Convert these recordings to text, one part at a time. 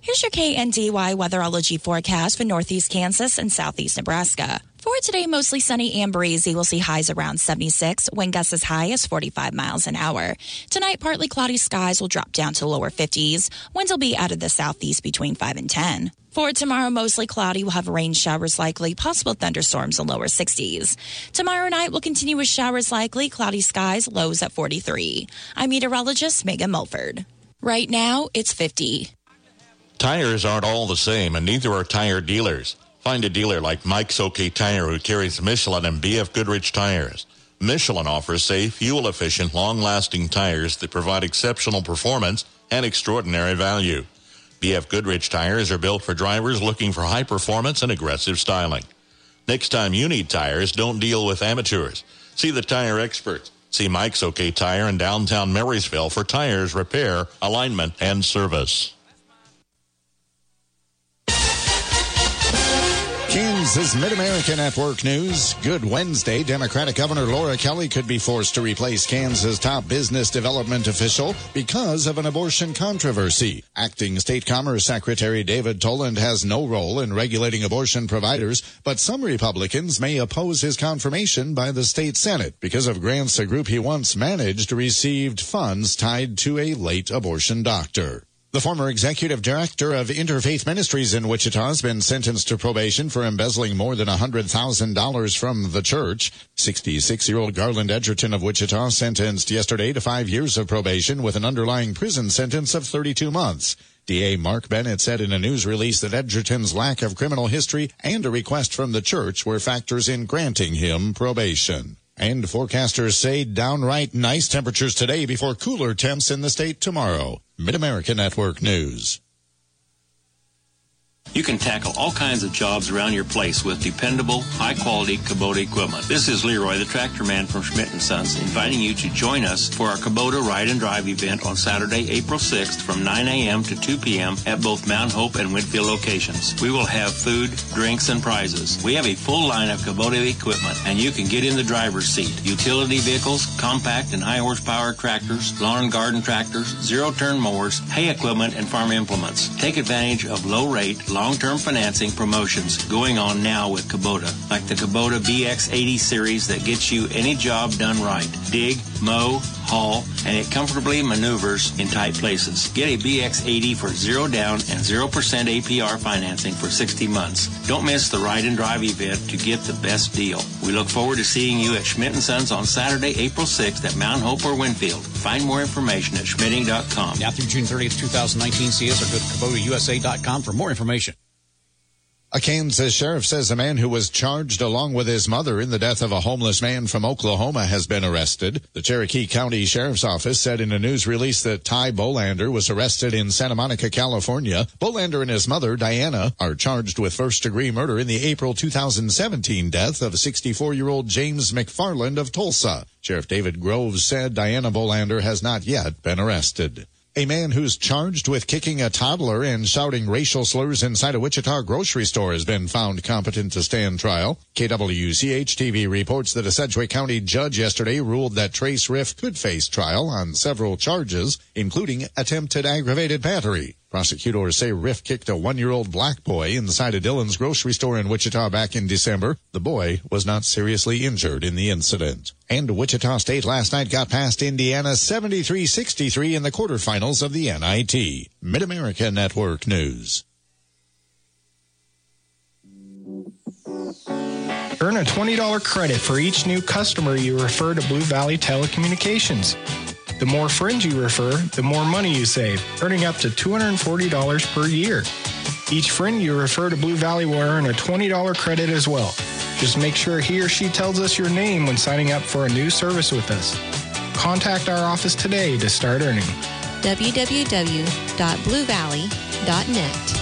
Here's your KNDY weatherology forecast for northeast Kansas and southeast Nebraska. For today, mostly sunny and breezy. We'll see highs around 76, wind gusts as high as 45 miles an hour. Tonight, partly cloudy skies will drop down to lower 50s. Winds will be out of the southeast between 5 and 10. For tomorrow, mostly cloudy. We'll have rain showers likely, possible thunderstorms in lower 60s. Tomorrow night, we'll continue with showers likely, cloudy skies, lows at 43. I'm meteorologist Megan Mulford. Right now, it's 50. Tires aren't all the same, and neither are tire dealers. Find a dealer like Mike's OK Tire who carries Michelin and BF Goodrich tires. Michelin offers safe, fuel-efficient, long-lasting tires that provide exceptional performance and extraordinary value. BF Goodrich tires are built for drivers looking for high performance and aggressive styling. Next time you need tires, don't deal with amateurs. See the tire experts. See Mike's OK Tire in downtown Marysville for tires, repair, alignment, and service. Kansas Mid-America Network News. Good Wednesday. Democratic Governor Laura Kelly could be forced to replace Kansas' top business development official because of an abortion controversy. Acting State Commerce Secretary David Toland has no role in regulating abortion providers, but some Republicans may oppose his confirmation by the state Senate because of grants a group he once managed received funds tied to a late abortion doctor. The former executive director of Interfaith Ministries in Wichita has been sentenced to probation for embezzling more than $100,000 from the church. 66-year-old Garland Edgerton of Wichita sentenced yesterday to 5 years of probation with an underlying prison sentence of 32 months. DA Mark Bennett said in a news release that Edgerton's lack of criminal history and a request from the church were factors in granting him probation. And forecasters say downright nice temperatures today before cooler temps in the state tomorrow. Mid-America Network News. You can tackle all kinds of jobs around your place with dependable, high-quality Kubota equipment. This is Leroy, the tractor man from Schmidt & Sons, inviting you to join us for our Kubota Ride and Drive event on Saturday, April 6th from 9 a.m. to 2 p.m. at both Mount Hope and Whitfield locations. We will have food, drinks, and prizes. We have a full line of Kubota equipment, and you can get in the driver's seat. Utility vehicles, compact and high-horsepower tractors, lawn and garden tractors, zero-turn mowers, hay equipment, and farm implements. Take advantage of low-rate, long-term financing promotions going on now with Kubota, like the Kubota BX80 series that gets you any job done right. Dig, mow, haul, and it comfortably maneuvers in tight places. Get a BX80 for 0 down and 0% APR financing for 60 months. Don't miss the Ride and Drive event to get the best deal. We look forward to seeing you at Schmidt & Sons on Saturday, April 6th at Mount Hope or Winfield. Find more information at schmitting.com. Now through June 30th, 2019, see us or go to KubotaUSA.com for more information. A Kansas sheriff says a man who was charged along with his mother in the death of a homeless man from Oklahoma has been arrested. The Cherokee County Sheriff's Office said in a news release that Ty Bolander was arrested in Santa Monica, California. Bolander and his mother, Diana, are charged with first-degree murder in the April 2017 death of 64-year-old James McFarland of Tulsa. Sheriff David Groves said Diana Bolander has not yet been arrested. A man who's charged with kicking a toddler and shouting racial slurs inside a Wichita grocery store has been found competent to stand trial. KWCH-TV reports that a Sedgwick County judge yesterday ruled that Trace Riff could face trial on several charges, including attempted aggravated battery. Prosecutors say Riff kicked a 1-year-old black boy inside a Dillon's grocery store in Wichita back in December. The boy was not seriously injured in the incident. And Wichita State last night got past Indiana 73-63 in the quarterfinals of the NIT. Mid-America Network News. Earn a $20 credit for each new customer you refer to Blue Valley Telecommunications. The more friends you refer, the more money you save, earning up to $240 per year. Each friend you refer to Blue Valley will earn a $20 credit as well. Just make sure he or she tells us your name when signing up for a new service with us. Contact our office today to start earning. www.bluevalley.net.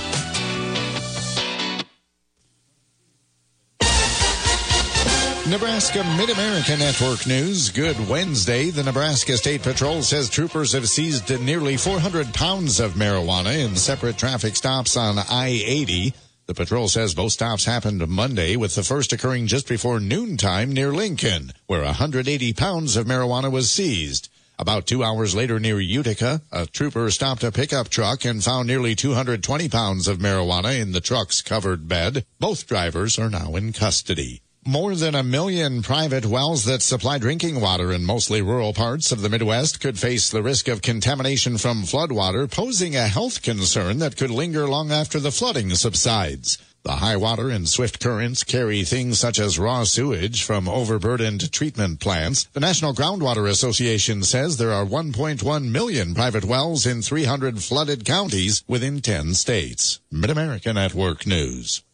Nebraska Mid-America Network News. Good Wednesday. The Nebraska State Patrol says troopers have seized nearly 400 pounds of marijuana in separate traffic stops on I-80. The patrol says both stops happened Monday, with the first occurring just before noontime near Lincoln, where 180 pounds of marijuana was seized. About 2 hours later near Utica, a trooper stopped a pickup truck and found nearly 220 pounds of marijuana in the truck's covered bed. Both drivers are now in custody. More than 1 million private wells that supply drinking water in mostly rural parts of the Midwest could face the risk of contamination from floodwater, posing a health concern that could linger long after the flooding subsides. The high water and swift currents carry things such as raw sewage from overburdened treatment plants. The National Groundwater Association says there are 1.1 million private wells in 300 flooded counties within 10 states. Mid-America Network News.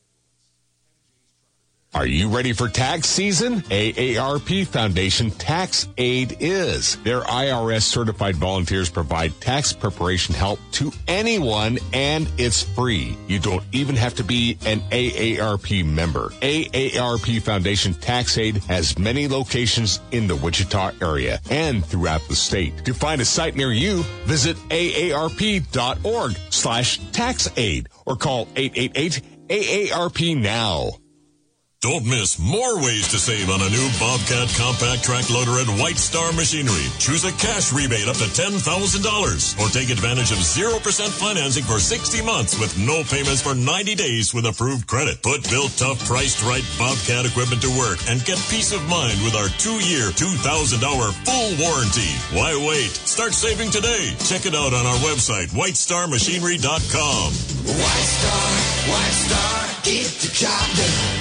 Are you ready for tax season? AARP Foundation Tax Aid is. Their IRS-certified volunteers provide tax preparation help to anyone, and it's free. You don't even have to be an AARP member. AARP Foundation Tax Aid has many locations in the Wichita area and throughout the state. To find a site near you, visit aarp.org/taxaid or call 888-AARP now. Don't miss more ways to save on a new Bobcat compact track loader at White Star Machinery. Choose a cash rebate up to $10,000 or take advantage of 0% financing for 60 months with no payments for 90 days with approved credit. Put built tough, priced right Bobcat equipment to work and get peace of mind with our 2-year, $2,000 full warranty. Why wait? Start saving today. Check it out on our website, whitestarmachinery.com. White Star, get the job done.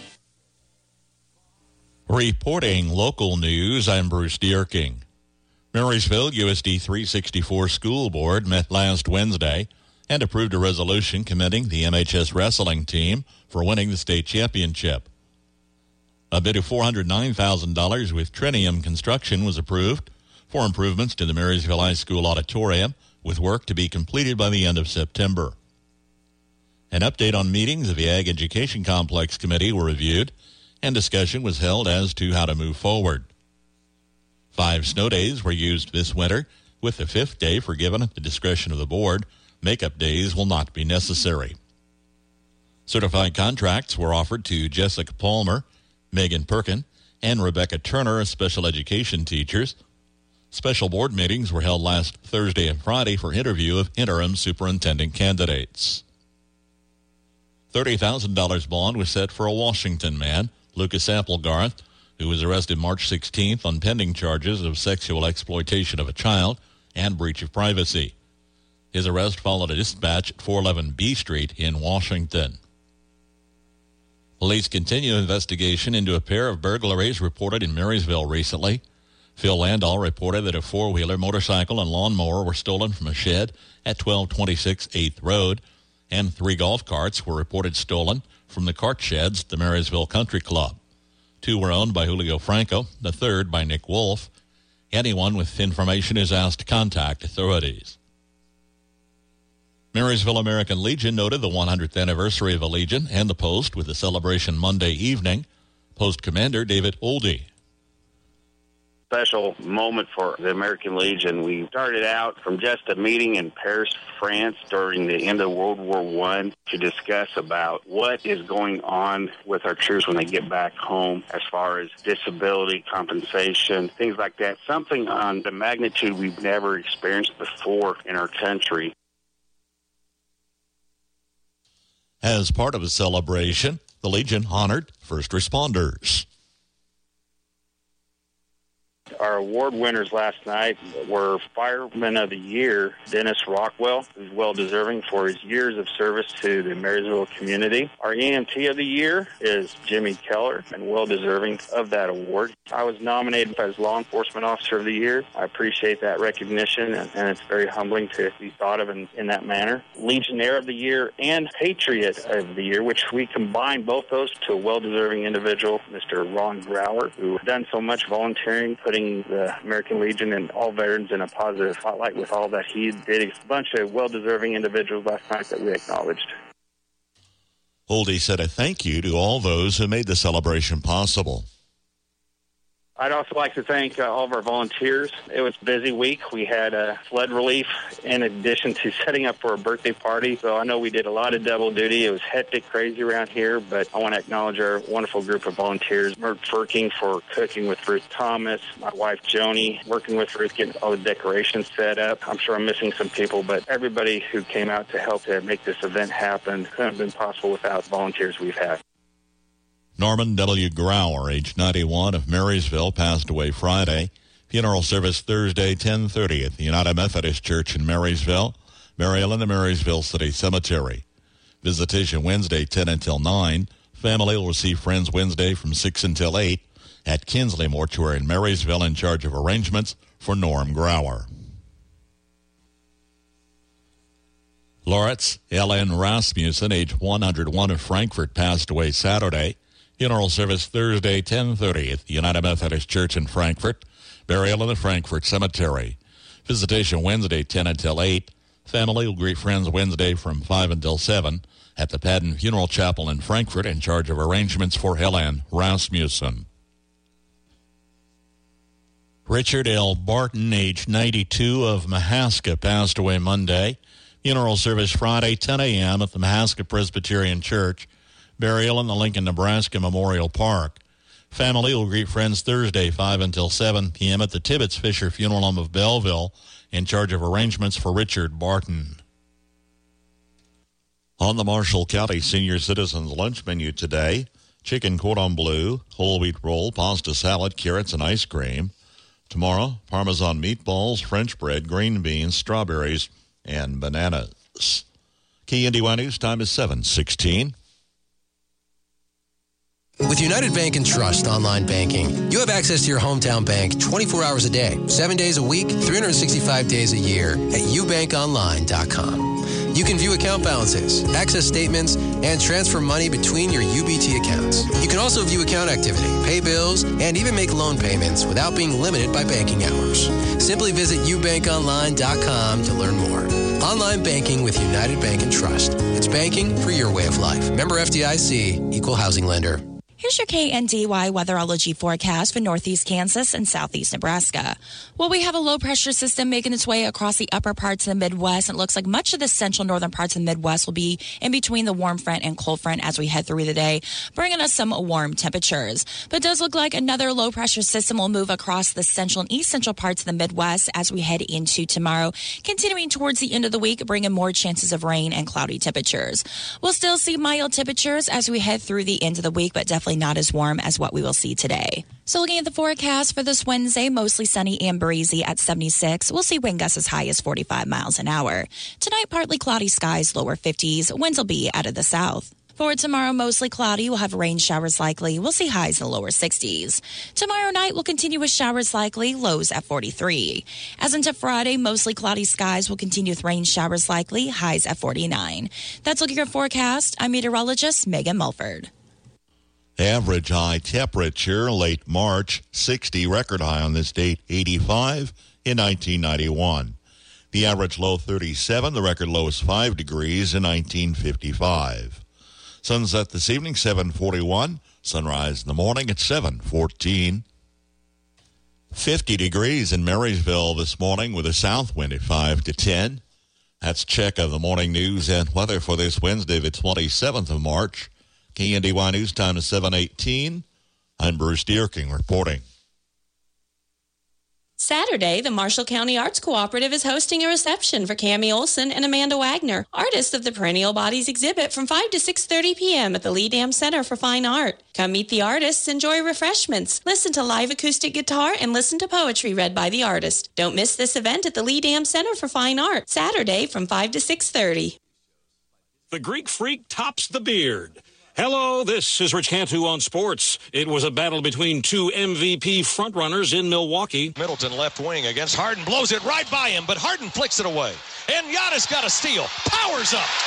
Reporting local news, I'm Bruce Dierking. Marysville USD 364 School Board met last Wednesday and approved a resolution commending the MHS wrestling team for winning the state championship. A bid of $409,000 with Trinium Construction was approved for improvements to the Marysville High School auditorium, with work to be completed by the end of September. An update on meetings of the Ag Education Complex Committee were reviewed, and discussion was held as to how to move forward. 5 snow days were used this winter, with the 5th day forgiven at the discretion of the board. Makeup days will not be necessary. Certified contracts were offered to Jessica Palmer, Megan Perkin, and Rebecca Turner as special education teachers. Special board meetings were held last Thursday and Friday for interview of interim superintendent candidates. $30,000 bond was set for a Washington man, Lucas Applegarth, who was arrested March 16th on pending charges of sexual exploitation of a child and breach of privacy. His arrest followed a dispatch at 411 B Street in Washington. Police continue investigation into a pair of burglaries reported in Marysville recently. Phil Landau reported that a 4-wheeler, motorcycle, and lawnmower were stolen from a shed at 1226 8th Road, and 3 golf carts were reported stolen from the cart sheds at the Marysville Country Club. 2 were owned by Julio Franco, the 3rd by Nick Wolf. Anyone with information is asked to contact authorities. Marysville American Legion noted the 100th anniversary of the Legion and the Post with a celebration Monday evening. Post Commander David Oldie. Special moment for the American Legion. We started out from just a meeting in Paris, France during the end of World War I to discuss about what is going on with our troops when they get back home as far as disability compensation, things like that. Something on the magnitude we've never experienced before in our country. As part of a celebration, the Legion honored first responders. Our award winners last night were Fireman of the Year, Dennis Rockwell, who's well-deserving for his years of service to the Marysville community. Our EMT of the Year is Jimmy Keller, and well-deserving of that award. I was nominated as Law Enforcement Officer of the Year. I appreciate that recognition, and it's very humbling to be thought of in that manner. Legionnaire of the Year and Patriot of the Year, which we combine both those to a well-deserving individual, Mr. Ron Brower, who has done so much volunteering, putting the American Legion and all veterans in a positive spotlight with all that he did. A bunch of well-deserving individuals last night that we acknowledged. Oldie said a thank you to all those who made the celebration possible. I'd also like to thank all of our volunteers. It was a busy week. We had flood relief in addition to setting up for a birthday party. So I know we did a lot of double duty. It was hectic, crazy around here, but I want to acknowledge our wonderful group of volunteers. Mert Ferking for cooking with Ruth Thomas, my wife Joni, working with Ruth, getting all the decorations set up. I'm sure I'm missing some people, but everybody who came out to help to make this event happen couldn't have been possible without the volunteers we've had. Norman W. Grauer, age 91, of Marysville, passed away Friday. Funeral service Thursday, 10:30 at the United Methodist Church in Marysville. Burial in the Marysville City Cemetery. Visitation Wednesday, 10 until 9. Family will receive friends Wednesday from 6 until 8 at Kinsley Mortuary in Marysville, in charge of arrangements for Norm Grauer. Lawrence L.N. Rasmussen, age 101, of Frankfort, passed away Saturday. Funeral service Thursday, 10:30 at the United Methodist Church in Frankfort. Burial in the Frankfort Cemetery. Visitation Wednesday, 10 until 8. Family will greet friends Wednesday from 5 until 7 at the Padden Funeral Chapel in Frankfort, in charge of arrangements for Helen Rasmussen. Richard L. Barton, age 92, of Mahaska, passed away Monday. Funeral service Friday, 10 a.m. at the Mahaska Presbyterian Church. Burial in the Lincoln, Nebraska Memorial Park. Family will greet friends Thursday, 5 until 7 p.m. at the Tibbetts Fisher Funeral Home of Belleville, in charge of arrangements for Richard Barton. On the Marshall County Senior Citizens Lunch menu today, chicken cordon bleu, whole wheat roll, pasta salad, carrots, and ice cream. Tomorrow, Parmesan meatballs, French bread, green beans, strawberries, and bananas. KNDY News time is 7:16. With United Bank and Trust online banking, you have access to your hometown bank 24 hours a day, 7 days a week, 365 days a year at ubankonline.com. You can view account balances, access statements, and transfer money between your UBT accounts. You can also view account activity, pay bills, and even make loan payments without being limited by banking hours. Simply visit ubankonline.com to learn more. Online banking with United Bank and Trust. It's banking for your way of life. Member FDIC, Equal Housing Lender. Here's your KNDY weatherology forecast for northeast Kansas and southeast Nebraska. Well, we have a low-pressure system making its way across the upper parts of the Midwest. It looks like much of the central northern parts of the Midwest will be in between the warm front and cold front as we head through the day, bringing us some warm temperatures. But it does look like another low-pressure system will move across the central and east central parts of the Midwest as we head into tomorrow, continuing towards the end of the week, bringing more chances of rain and cloudy temperatures. We'll still see mild temperatures as we head through the end of the week, but definitely not as warm as what we will see today. So looking at the forecast for this Wednesday, mostly sunny and breezy at 76. We'll see wind gusts as high as 45 miles an hour. Tonight, partly cloudy skies, lower 50s. Winds will be out of the south. For tomorrow, mostly cloudy. We'll have rain showers likely. We'll see highs in the lower 60s. Tomorrow night, we'll continue with showers likely, lows at 43. As into Friday, mostly cloudy skies will continue with rain showers likely, highs at 49. That's looking at your forecast. I'm meteorologist Megan Mulford. Average high temperature late March, 60. Record high on this date, 85 in 1991. The average low, 37. The record low is 5 degrees in 1955. Sunset this evening, 7:41. Sunrise in the morning at 7:14. 50 degrees in Marysville this morning with a south wind at 5 to 10. That's check of the morning news and weather for this Wednesday, the 27th of March. KNDY News time is 7:18. I'm Bruce Dierking reporting. Saturday, the Marshall County Arts Cooperative is hosting a reception for Cammie Olson and Amanda Wagner, artists of the Perennial Bodies exhibit, from 5 to 6:30 p.m. at the Lee Dam Center for Fine Art. Come meet the artists, enjoy refreshments, listen to live acoustic guitar, and listen to poetry read by the artist. Don't miss this event at the Lee Dam Center for Fine Art, Saturday from 5 to 6:30. The Greek Freak tops the beard. Hello, this is Rich Cantu on sports. It was a battle between two MVP frontrunners in Milwaukee. Middleton left wing against Harden, blows it right by him, but Harden flicks it away. And Giannis got a steal, powers up,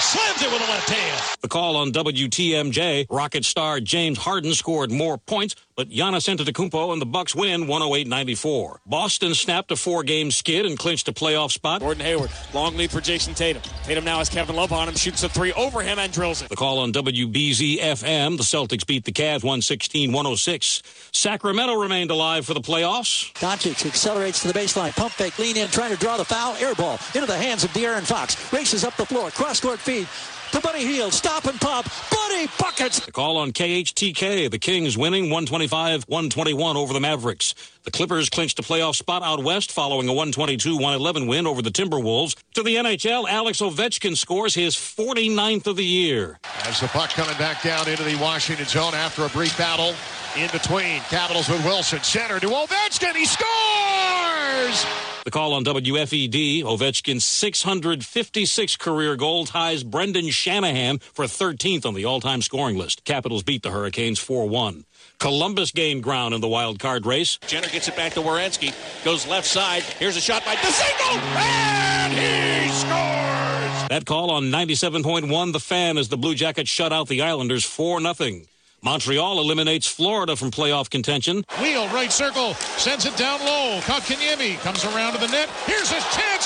slams it with a left hand. The call on WTMJ, Rocket star James Harden scored more points, but Giannis Antetokounmpo and the Bucks win 108-94. Boston snapped a 4-game skid and clinched a playoff spot. Gordon Hayward, long lead for Jason Tatum. Tatum now has Kevin Love on him, shoots a 3 over him and drills it. The call on WBZ-FM, the Celtics beat the Cavs 116-106. Sacramento remained alive for the playoffs. Doncic accelerates to the baseline, pump fake, lean in, trying to draw the foul, air ball into the hands of De'Aaron Fox. Races up the floor, cross-court feed to Buddy Hield, stop and pop, Buddy buckets. The call on KHTK, the Kings winning 125-121 over the Mavericks. The Clippers clinched a playoff spot out west following a 122-111 win over the Timberwolves. To the NHL, Alex Ovechkin scores his 49th of the year. As the puck coming back down into the Washington zone after a brief battle in between. Capitals with Wilson, center to Ovechkin, he scores! The call on WFED, Ovechkin's 656 career goal ties Brendan Shanahan for 13th on the all-time scoring list. Capitals beat the Hurricanes 4-1. Columbus gained ground in the wild card race. Jenner gets it back to Werenski, goes left side. Here's a shot by DeSingle, and he scores! That call on 97.1 The Fan as the Blue Jackets shut out the Islanders 4-0. Montreal eliminates Florida from playoff contention. Wheel, right circle, sends it down low. Kotkaniemi comes around to the net. Here's his chance.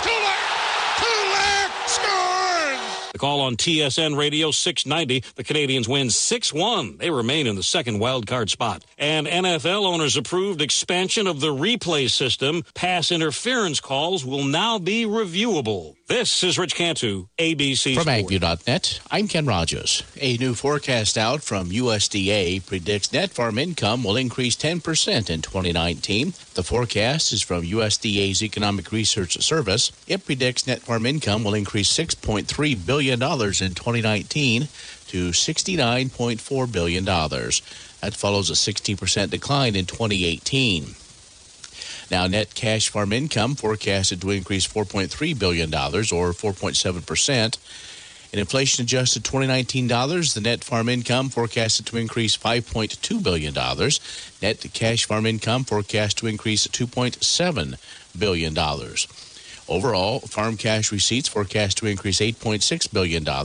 Kulak scores! The call on TSN Radio 690. The Canadians win 6-1. They remain in the second wild card spot. And NFL owners approved expansion of the replay system. Pass interference calls will now be reviewable. This is Rich Cantu, ABC From Sports. AgView.net, I'm Ken Rogers. A new forecast out from USDA predicts net farm income will increase 10% in 2019. The forecast is from USDA's Economic Research Service. It predicts net farm income will increase $6.3 billion in 2019 to $69.4 billion. That follows a 16% decline in 2018. Now, net cash farm income forecasted to increase $4.3 billion, or 4.7%. In inflation-adjusted 2019 dollars, the net farm income forecasted to increase $5.2 billion. Net cash farm income forecast to increase $2.7 billion. Overall, farm cash receipts forecast to increase $8.6 billion to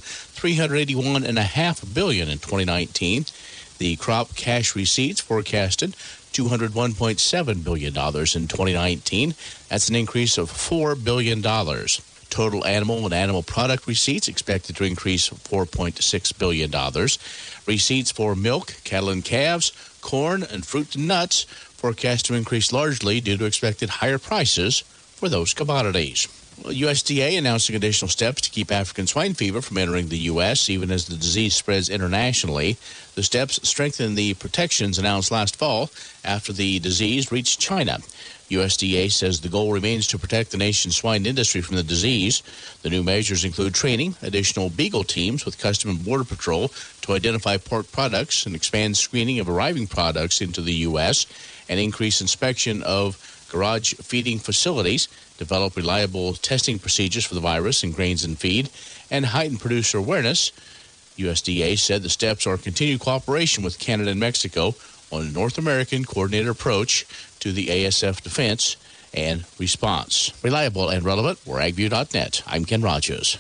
$381.5 billion in 2019. The crop cash receipts forecasted $201.7 billion in 2019. That's an increase of $4 billion. Total animal and animal product receipts expected to increase $4.6 billion. Receipts for milk, cattle and calves, corn, and fruit and nuts forecast to increase largely due to expected higher prices for those commodities. USDA announcing additional steps to keep African swine fever from entering the U.S., even as the disease spreads internationally. The steps strengthen the protections announced last fall after the disease reached China. USDA says the goal remains to protect the nation's swine industry from the disease. The new measures include training additional beagle teams with Customs and Border Patrol to identify pork products and expand screening of arriving products into the U.S., and increase inspection of garage feeding facilities, develop reliable testing procedures for the virus in grains and feed, and heighten producer awareness. USDA said the steps are continued cooperation with Canada and Mexico on a North American coordinated approach to the ASF defense and response. Reliable and relevant, we're AgView.net. I'm Ken Rogers.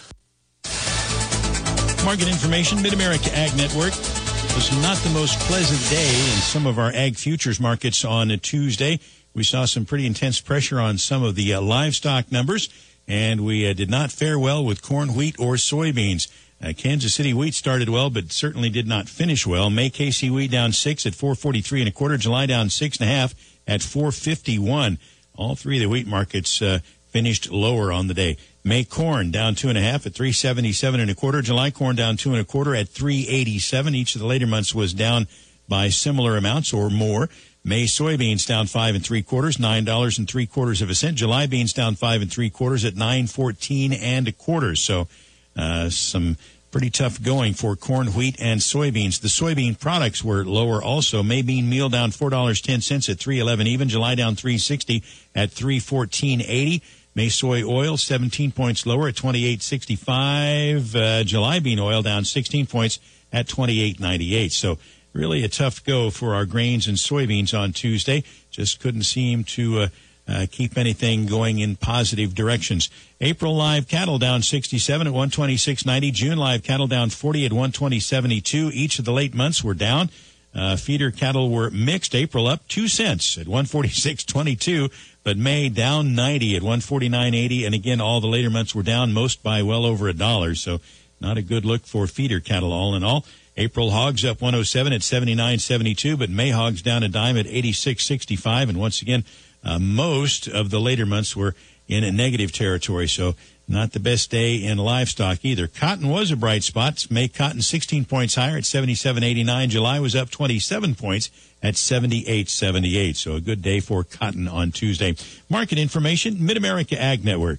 Market information, Mid-America Ag Network. It was not the most pleasant day in some of our ag futures markets on a Tuesday. We saw some pretty intense pressure on some of the livestock numbers, and we did not fare well with corn, wheat, or soybeans. Kansas City wheat started well, but certainly did not finish well. May KC wheat down 6 at 443 1/4. July down 6.5 at 451. All three of the wheat markets finished lower on the day. May corn down 2.5 at 377 1/4. July corn down 2 1/4 at 387. Each of the later months was down by similar amounts or more. May soybeans down 5 3/4, $9.75. July beans down 5 3/4 at $9.14 1/4. So some pretty tough going for corn, wheat, and soybeans. The soybean products were lower also. May bean meal down $4.10 at $3.11 even. July down $3.60 at $3.14.80. May soy oil 17 points lower at $28.65. July bean oil down 16 points at $28.98. So really a tough go for our grains and soybeans on Tuesday. Just couldn't seem to keep anything going in positive directions. April live cattle down 67 at 126.90. June live cattle down 40 at 120.72. Each of the late months were down. Feeder cattle were mixed. April up 2 cents at 146.22, but May down 90 at 149.80. And again, all the later months were down, most by well over $1. So not a good look for feeder cattle all in all. April hogs up 107 at 79.72, but May hogs down a dime at 86.65. And once again, most of the later months were in a negative territory, so not the best day in livestock either. Cotton was a bright spot. May cotton 16 points higher at 77.89. July was up 27 points at 78.78. So a good day for cotton on Tuesday. Market information, Mid-America Ag Network.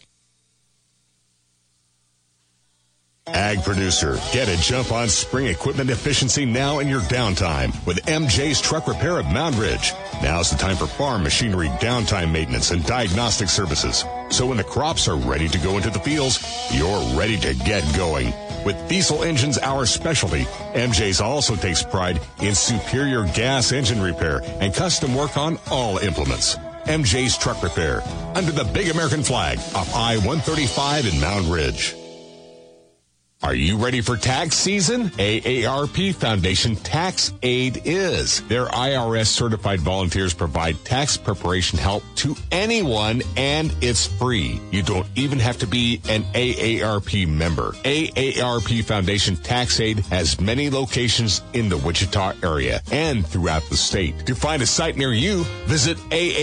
Ag producer, get a jump on spring equipment efficiency now in your downtime with MJ's Truck Repair of Mound Ridge. Now's the time for farm machinery downtime maintenance and diagnostic services. So when the crops are ready to go into the fields, you're ready to get going. With diesel engines our specialty, MJ's also takes pride in superior gas engine repair and custom work on all implements. MJ's Truck Repair, under the big American flag off I-135 in Mound Ridge. Are you ready for tax season? AARP Foundation Tax Aid is. Their IRS-certified volunteers provide tax preparation help to anyone, and it's free. You don't even have to be an AARP member. AARP Foundation Tax Aid has many locations in the Wichita area and throughout the state. To find a site near you, visit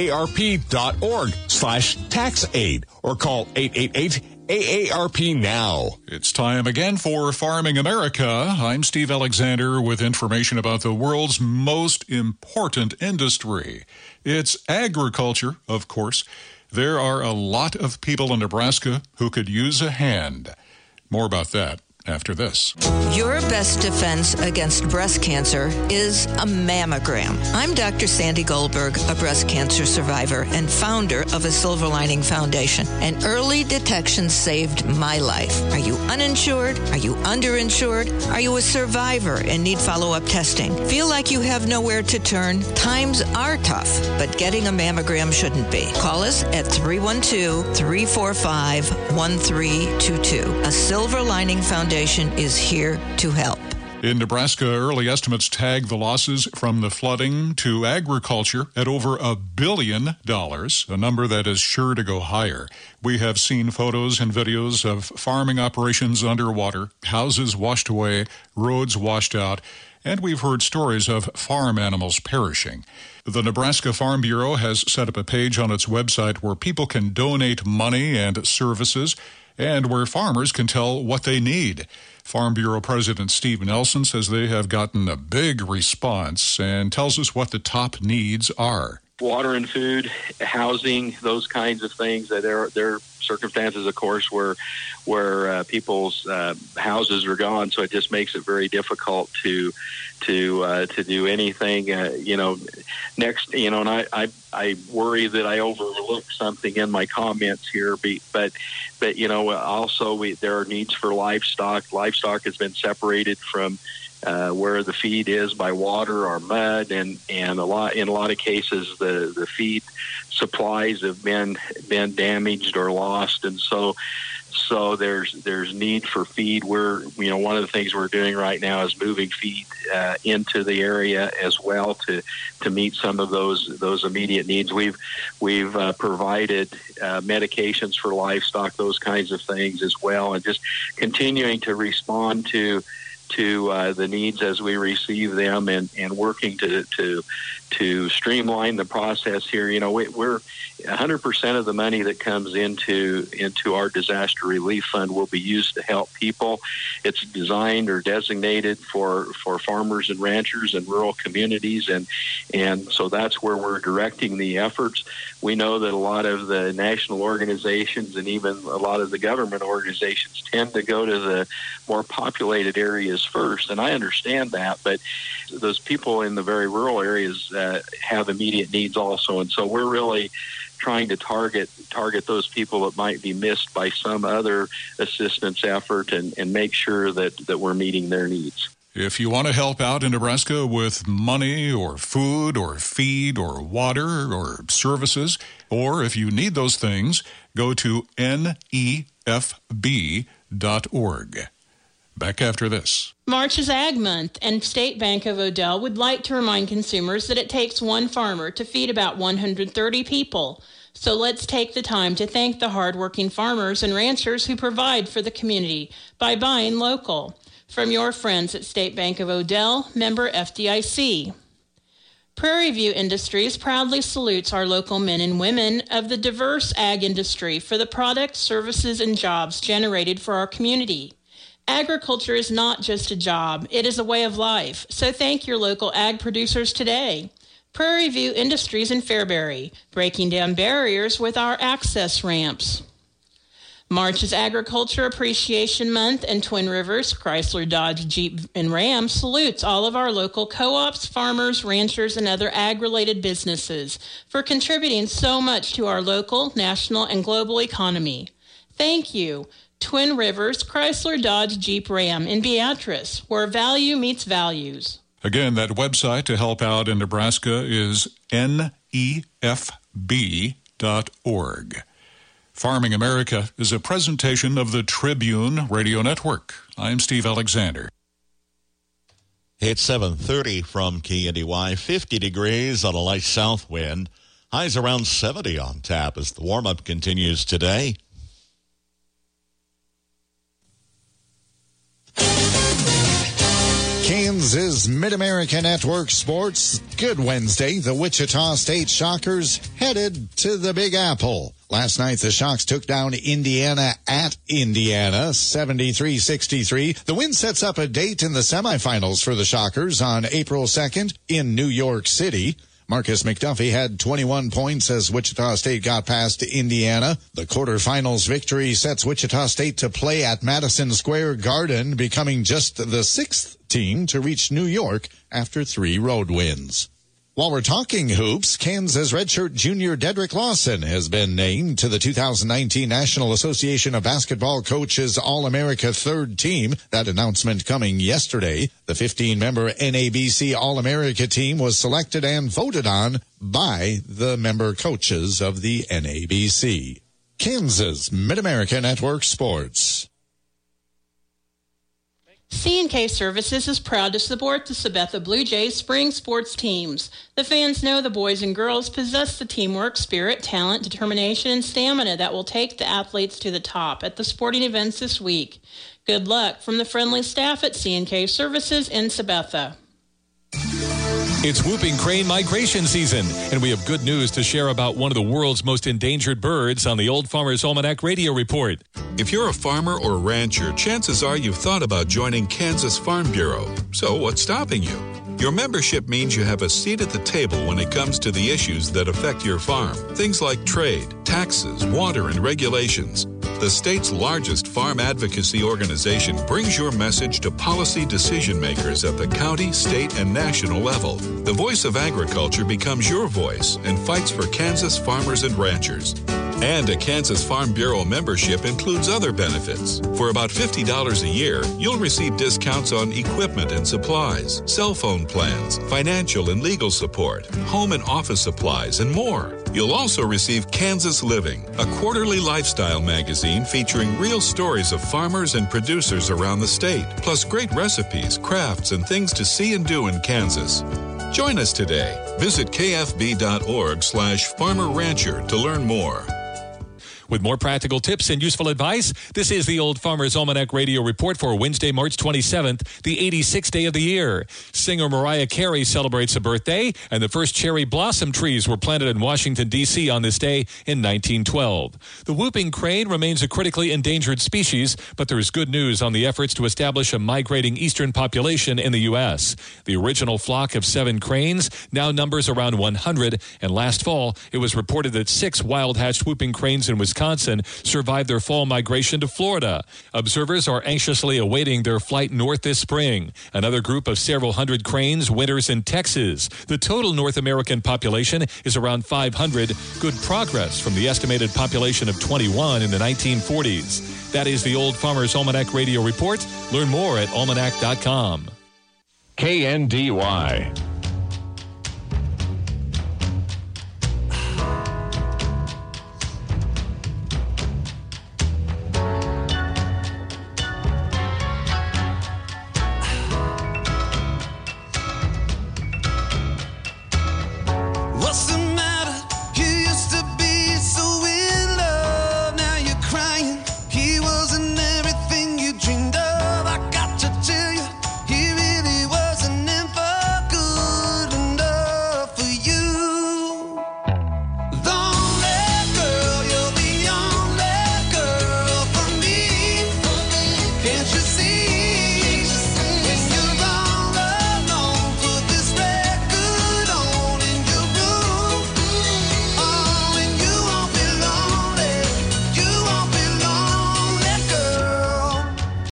aarp.org/taxaid or call 888 AARP now. It's time again for Farming America. I'm Steve Alexander with information about the world's most important industry. It's agriculture, of course. There are a lot of people in Nebraska who could use a hand. More about that after this. Your best defense against breast cancer is a mammogram. I'm Dr. Sandy Goldberg, a breast cancer survivor and founder of a Silver Lining Foundation. And early detection saved my life. Are you uninsured? Are you underinsured? Are you a survivor and need follow-up testing? Feel like you have nowhere to turn? Times are tough, but getting a mammogram shouldn't be. Call us at 312-345-1322. A Silver Lining Foundation is here to help. In Nebraska, early estimates tag the losses from the flooding to agriculture at over $1 billion, a number that is sure to go higher. We have seen photos and videos of farming operations underwater, houses washed away, roads washed out, and we've heard stories of farm animals perishing. The Nebraska Farm Bureau has set up a page on its website where people can donate money and services, and where farmers can tell what they need. Farm Bureau President Steve Nelson says they have gotten a big response and tells us what the top needs are. Water and food, housing, those kinds of things. There are circumstances, of course, where people's houses are gone, so it just makes it very difficult to do anything. Next, and I worry that I overlooked something in my comments here, but also there are needs for livestock. Livestock has been separated from where the feed is by water or mud, and in a lot of cases the feed supplies have been damaged or lost, and so there's need for feed. One of the things we're doing right now is moving feed into the area as well to meet some of those immediate needs. We've provided medications for livestock, those kinds of things as well, and just continuing to respond to the needs as we receive them, and working to streamline the process here. We're 100% of the money that comes into our disaster relief fund will be used to help people. It's designed or designated for farmers and ranchers and rural communities, and so that's where we're directing the efforts. We know that a lot of the national organizations and even a lot of the government organizations tend to go to the more populated areas first, and I understand that, but those people in the very rural areas have immediate needs also, and so we're really trying to target those people that might be missed by some other assistance effort and make sure that we're meeting their needs. If you want to help out in Nebraska with money or food or feed or water or services, or if you need those things, go to nefb.org. Back after this. March is Ag Month, and State Bank of Odell would like to remind consumers that it takes one farmer to feed about 130 people. So let's take the time to thank the hardworking farmers and ranchers who provide for the community by buying local. From your friends at State Bank of Odell, member FDIC. Prairie View Industries proudly salutes our local men and women of the diverse ag industry for the products, services, and jobs generated for our community. Agriculture is not just a job, it is a way of life. So thank your local ag producers today. Prairie View Industries in Fairbury, breaking down barriers with our access ramps. March is Agriculture Appreciation Month, and Twin Rivers, Chrysler, Dodge, Jeep, and Ram salutes all of our local co-ops, farmers, ranchers, and other ag-related businesses for contributing so much to our local, national, and global economy. Thank you. Twin Rivers, Chrysler, Dodge, Jeep, Ram in Beatrice, where value meets values. Again, that website to help out in Nebraska is nefb.org. Farming America is a presentation of the Tribune Radio Network. I'm Steve Alexander. It's 7:30 from KNDY, 50 degrees on a light south wind. Highs around 70 on tap as the warm-up continues today. Kansas Mid-America Network Sports. Good Wednesday. The Wichita State Shockers headed to the Big Apple. Last night, the Shocks took down Indiana at Indiana, 73-63. The win sets up a date in the semifinals for the Shockers on April 2nd in New York City. Marcus McDuffie had 21 points as Wichita State got past Indiana. The quarterfinals victory sets Wichita State to play at Madison Square Garden, becoming just the sixth team to reach New York after 3 road wins. While we're talking hoops, Kansas redshirt junior Dedrick Lawson has been named to the 2019 National Association of Basketball Coaches All-America third team. That announcement coming yesterday. The 15-member NABC All-America team was selected and voted on by the member coaches of the NABC. Kansas Mid-America Network Sports. C&K Services is proud to support the Sabetha Blue Jays spring sports teams. The fans know the boys and girls possess the teamwork, spirit, talent, determination, and stamina that will take the athletes to the top at the sporting events this week. Good luck from the friendly staff at C&K Services in Sabetha. It's whooping crane migration season, and we have good news to share about one of the world's most endangered birds on the Old Farmer's Almanac Radio Report. If you're a farmer or rancher, chances are you've thought about joining Kansas Farm Bureau. So what's stopping you? Your membership means you have a seat at the table when it comes to the issues that affect your farm. Things like trade, taxes, water, and regulations. The state's largest farm advocacy organization brings your message to policy decision makers at the county, state, and national level. The voice of agriculture becomes your voice and fights for Kansas farmers and ranchers. And a Kansas Farm Bureau membership includes other benefits. For about $50 a year, you'll receive discounts on equipment and supplies, cell phone plans, financial and legal support, home and office supplies, and more. You'll also receive Kansas Living, a quarterly lifestyle magazine featuring real stories of farmers and producers around the state, plus great recipes, crafts, and things to see and do in Kansas. Join us today. Visit kfb.org/farmer-rancher to learn more. With more practical tips and useful advice, this is the Old Farmer's Almanac Radio Report for Wednesday, March 27th, the 86th day of the year. Singer Mariah Carey celebrates a birthday, and the first cherry blossom trees were planted in Washington, D.C. on this day in 1912. The whooping crane remains a critically endangered species, but there is good news on the efforts to establish a migrating eastern population in the U.S. The original flock of 7 cranes now numbers around 100, and last fall it was reported that 6 wild-hatched whooping cranes in Wisconsin survived their fall migration to Florida. Observers are anxiously awaiting their flight north this spring. Another group of several hundred cranes winters in Texas. The total North American population is around 500. Good progress from the estimated population of 21 in the 1940s. That is the Old Farmer's Almanac Radio Report. Learn more at almanac.com. KNDY.